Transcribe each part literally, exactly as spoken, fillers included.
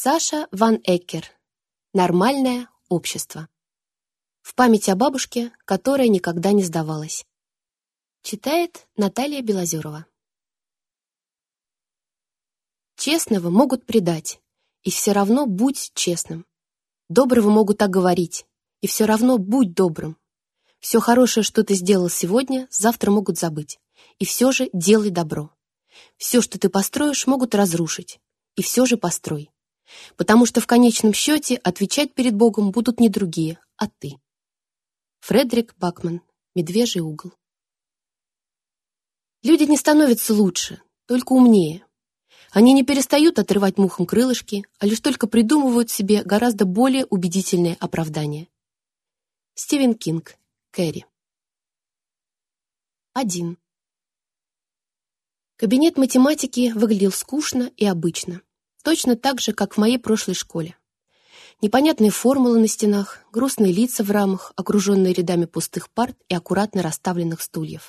Саша Ван Эккер. Нормальное общество. В память о бабушке, которая никогда не сдавалась. Читает Наталья Белозерова. Честного могут предать, и все равно будь честным. Доброго могут оговорить, и все равно будь добрым. Все хорошее, что ты сделал сегодня, завтра могут забыть, и все же делай добро. Все, что ты построишь, могут разрушить, и все же построй. Потому что в конечном счете отвечать перед Богом будут не другие, а ты. Фредерик Бакман. «Медвежий угол». Люди не становятся лучше, только умнее. Они не перестают отрывать мухам крылышки, а лишь только придумывают себе гораздо более убедительные оправдания. Стивен Кинг. Кэрри. Один. Кабинет математики выглядел скучно и обычно. Точно так же, как в моей прошлой школе. Непонятные формулы на стенах, грустные лица в рамах, окруженные рядами пустых парт и аккуратно расставленных стульев.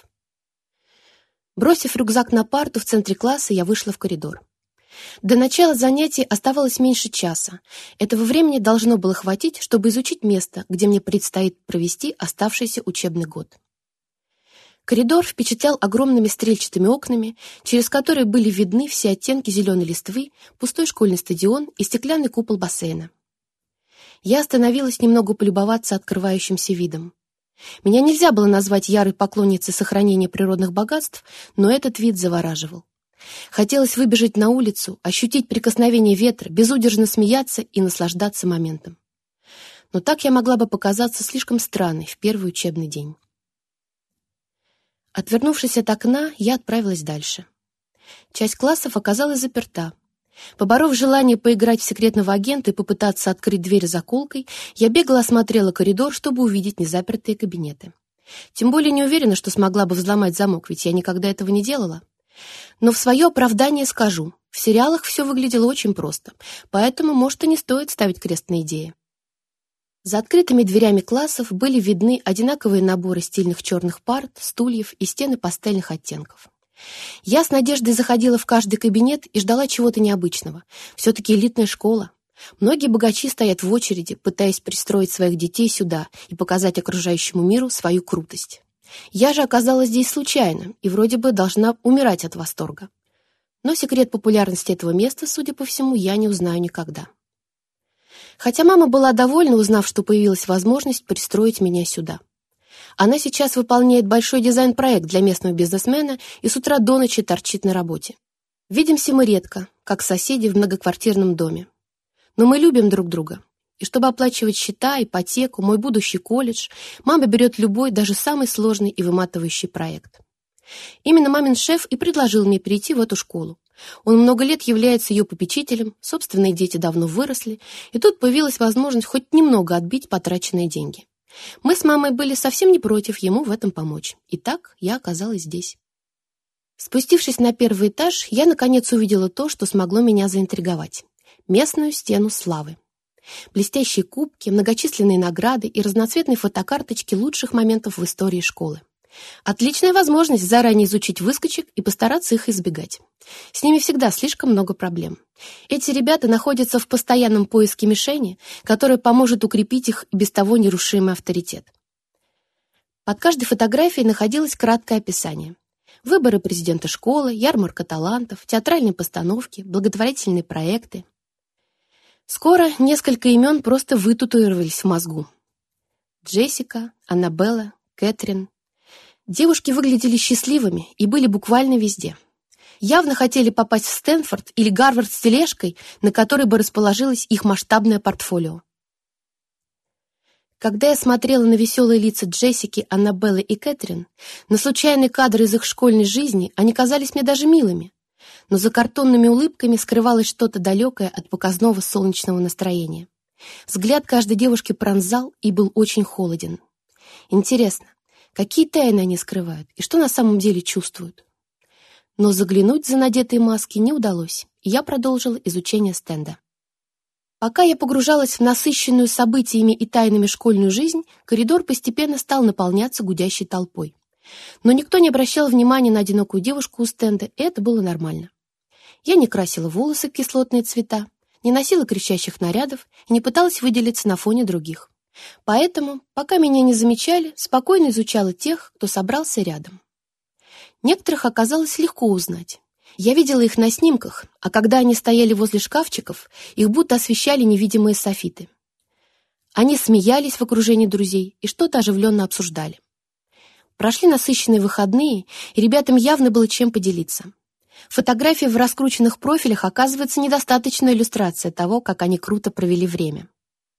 Бросив рюкзак на парту в центре класса, я вышла в коридор. До начала занятий оставалось меньше часа. Этого времени должно было хватить, чтобы изучить место, где мне предстоит провести оставшийся учебный год. Коридор впечатлял огромными стрельчатыми окнами, через которые были видны все оттенки зеленой листвы, пустой школьный стадион и стеклянный купол бассейна. Я остановилась немного полюбоваться открывающимся видом. Меня нельзя было назвать ярой поклонницей сохранения природных богатств, но этот вид завораживал. Хотелось выбежать на улицу, ощутить прикосновение ветра, безудержно смеяться и наслаждаться моментом. Но так я могла бы показаться слишком странной в первый учебный день. Отвернувшись от окна, я отправилась дальше. Часть классов оказалась заперта. Поборов желание поиграть в секретного агента и попытаться открыть дверь заколкой, я бегло осмотрела коридор, чтобы увидеть незапертые кабинеты. Тем более не уверена, что смогла бы взломать замок, ведь я никогда этого не делала. Но в свое оправдание скажу, в сериалах все выглядело очень просто, поэтому, может, и не стоит ставить крест на идее. За открытыми дверями классов были видны одинаковые наборы стильных черных парт, стульев и стены пастельных оттенков. Я с надеждой заходила в каждый кабинет и ждала чего-то необычного. Все-таки элитная школа. Многие богачи стоят в очереди, пытаясь пристроить своих детей сюда и показать окружающему миру свою крутость. Я же оказалась здесь случайно и вроде бы должна умирать от восторга. Но секрет популярности этого места, судя по всему, я не узнаю никогда. Хотя мама была довольна, узнав, что появилась возможность пристроить меня сюда. Она сейчас выполняет большой дизайн-проект для местного бизнесмена и с утра до ночи торчит на работе. Видимся мы редко, как соседи в многоквартирном доме. Но мы любим друг друга. И чтобы оплачивать счета, ипотеку, мой будущий колледж, мама берет любой, даже самый сложный и выматывающий проект. Именно мамин шеф и предложил мне перейти в эту школу. Он много лет является ее попечителем, собственные дети давно выросли, и тут появилась возможность хоть немного отбить потраченные деньги. Мы с мамой были совсем не против ему в этом помочь. И так я оказалась здесь. Спустившись на первый этаж, я наконец увидела то, что смогло меня заинтриговать. Местную стену славы. Блестящие кубки, многочисленные награды и разноцветные фотокарточки лучших моментов в истории школы. Отличная возможность заранее изучить выскочек и постараться их избегать. С ними всегда слишком много проблем. Эти ребята находятся в постоянном поиске мишени, которая поможет укрепить их и без того нерушимый авторитет. Под каждой фотографией находилось краткое описание. Выборы президента школы, ярмарка талантов, театральные постановки, благотворительные проекты. Скоро несколько имен просто вытатуировались в мозгу. Джессика, Аннабелла, Кэтрин. Девушки выглядели счастливыми и были буквально везде. Явно хотели попасть в Стэнфорд или Гарвард с тележкой, на которой бы расположилось их масштабное портфолио. Когда я смотрела на веселые лица Джессики, Аннабеллы и Кэтрин, на случайные кадры из их школьной жизни, они казались мне даже милыми. Но за картонными улыбками скрывалось что-то далекое от показного солнечного настроения. Взгляд каждой девушки пронзал и был очень холоден. Интересно, какие тайны они скрывают и что на самом деле чувствуют? Но заглянуть за надетые маски не удалось, и я продолжила изучение стенда. Пока я погружалась в насыщенную событиями и тайнами школьную жизнь, коридор постепенно стал наполняться гудящей толпой. Но никто не обращал внимания на одинокую девушку у стенда, и это было нормально. Я не красила волосы в кислотные цвета, не носила кричащих нарядов и не пыталась выделиться на фоне других. Поэтому, пока меня не замечали, спокойно изучала тех, кто собрался рядом. Некоторых оказалось легко узнать. Я видела их на снимках, а когда они стояли возле шкафчиков, их будто освещали невидимые софиты. Они смеялись в окружении друзей и что-то оживленно обсуждали. Прошли насыщенные выходные, и ребятам явно было чем поделиться. Фотографии в раскрученных профилях оказывается недостаточная иллюстрация того, как они круто провели время.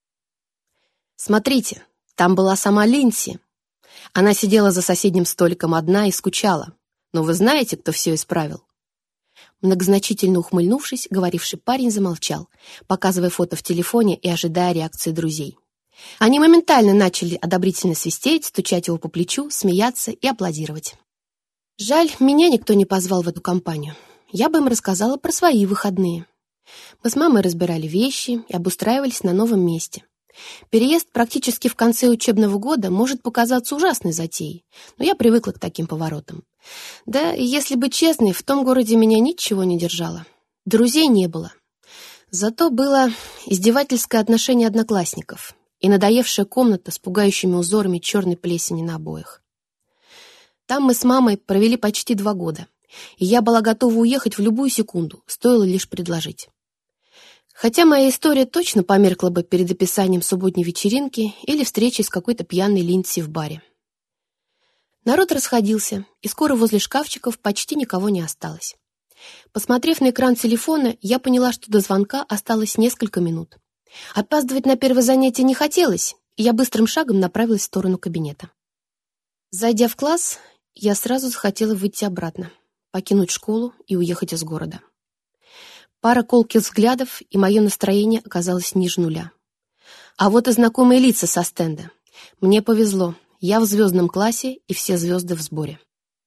«Смотрите, там была сама Линдси. Она сидела за соседним столиком одна и скучала. Но вы знаете, кто все исправил?» Многозначительно ухмыльнувшись, говоривший парень замолчал, показывая фото в телефоне и ожидая реакции друзей. Они моментально начали одобрительно свистеть, стучать его по плечу, смеяться и аплодировать. Жаль, меня никто не позвал в эту компанию. Я бы им рассказала про свои выходные. Мы с мамой разбирали вещи и обустраивались на новом месте. Переезд практически в конце учебного года может показаться ужасной затеей, но я привыкла к таким поворотам. Да, если быть честной, в том городе меня ничего не держало. Друзей не было. Зато было издевательское отношение одноклассников и надоевшая комната с пугающими узорами черной плесени на обоях. Там мы с мамой провели почти два года, и я была готова уехать в любую секунду, стоило лишь предложить. Хотя моя история точно померкла бы перед описанием субботней вечеринки или встречи с какой-то пьяной Линдси в баре. Народ расходился, и скоро возле шкафчиков почти никого не осталось. Посмотрев на экран телефона, я поняла, что до звонка осталось несколько минут. Опаздывать на первое занятие не хотелось, и я быстрым шагом направилась в сторону кабинета. Зайдя в класс, я сразу захотела выйти обратно, покинуть школу и уехать из города. Пара колких взглядов, и мое настроение оказалось ниже нуля. А вот и знакомые лица со стенда. Мне повезло, я в звездном классе, и все звезды в сборе.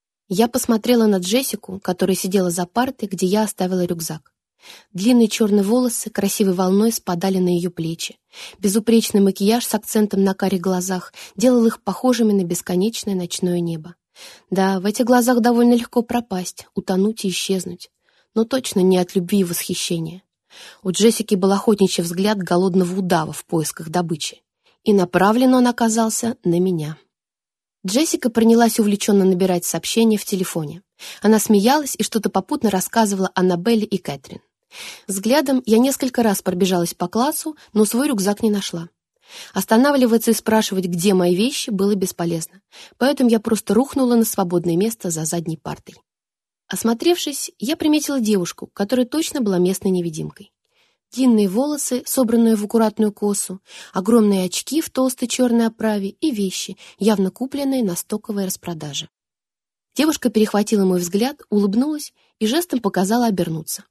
Я посмотрела на Джессику, которая сидела за партой, где я оставила рюкзак. Длинные черные волосы красивой волной спадали на ее плечи. Безупречный макияж с акцентом на карих глазах делал их похожими на бесконечное ночное небо. Да, в этих глазах довольно легко пропасть, утонуть и исчезнуть. Но точно не от любви и восхищения. У Джессики был охотничий взгляд голодного удава в поисках добычи. И направлен он оказался на меня. Джессика принялась увлеченно набирать сообщения в телефоне. Она смеялась и что-то попутно рассказывала Аннабелле и Кэтрин. Взглядом я несколько раз пробежалась по классу, но свой рюкзак не нашла. Останавливаться и спрашивать, где мои вещи, было бесполезно, поэтому я просто рухнула на свободное место за задней партой. Осмотревшись, я приметила девушку, которая точно была местной невидимкой. Длинные волосы, собранные в аккуратную косу, огромные очки в толстой черной оправе и вещи, явно купленные на стоковой распродаже. Девушка перехватила мой взгляд, улыбнулась и жестом показала обернуться.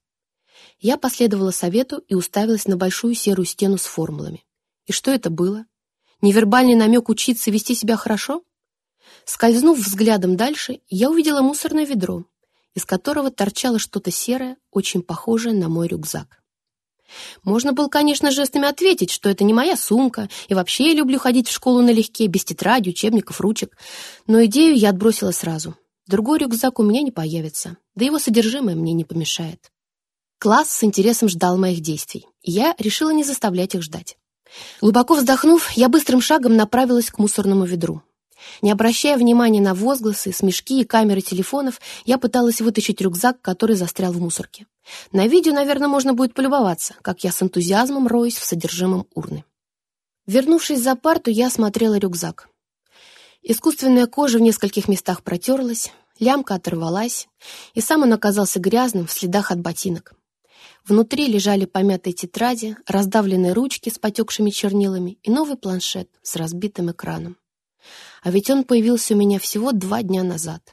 Я последовала совету и уставилась на большую серую стену с формулами. И что это было? Невербальный намек учиться вести себя хорошо? Скользнув взглядом дальше, я увидела мусорное ведро, из которого торчало что-то серое, очень похожее на мой рюкзак. Можно было, конечно, жестами ответить, что это не моя сумка, и вообще я люблю ходить в школу налегке, без тетради, учебников, ручек. Но идею я отбросила сразу. Другой рюкзак у меня не появится, да его содержимое мне не помешает. Класс с интересом ждал моих действий, и я решила не заставлять их ждать. Глубоко вздохнув, я быстрым шагом направилась к мусорному ведру. Не обращая внимания на возгласы, смешки и камеры телефонов, я пыталась вытащить рюкзак, который застрял в мусорке. На видео, наверное, можно будет полюбоваться, как я с энтузиазмом роюсь в содержимом урны. Вернувшись за парту, я осмотрела рюкзак. Искусственная кожа в нескольких местах протерлась, лямка оторвалась, и сам он оказался грязным в следах от ботинок. Внутри лежали помятые тетради, раздавленные ручки с потекшими чернилами и новый планшет с разбитым экраном. А ведь он появился у меня всего два дня назад.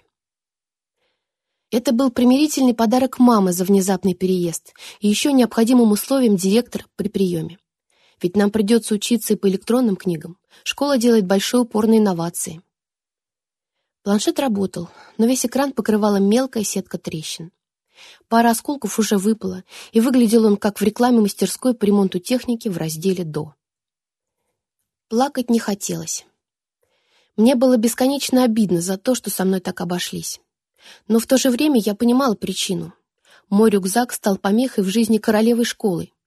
Это был примирительный подарок мамы за внезапный переезд и еще необходимым условием директора при приеме. Ведь нам придется учиться и по электронным книгам. Школа делает большой упор на инновации. Планшет работал, но весь экран покрывала мелкая сетка трещин. Пара осколков уже выпала, и выглядел он как в рекламе мастерской по ремонту техники в разделе «До». Плакать не хотелось. Мне было бесконечно обидно за то, что со мной так обошлись. Но в то же время я понимала причину. Мой рюкзак стал помехой в жизни королевы школы,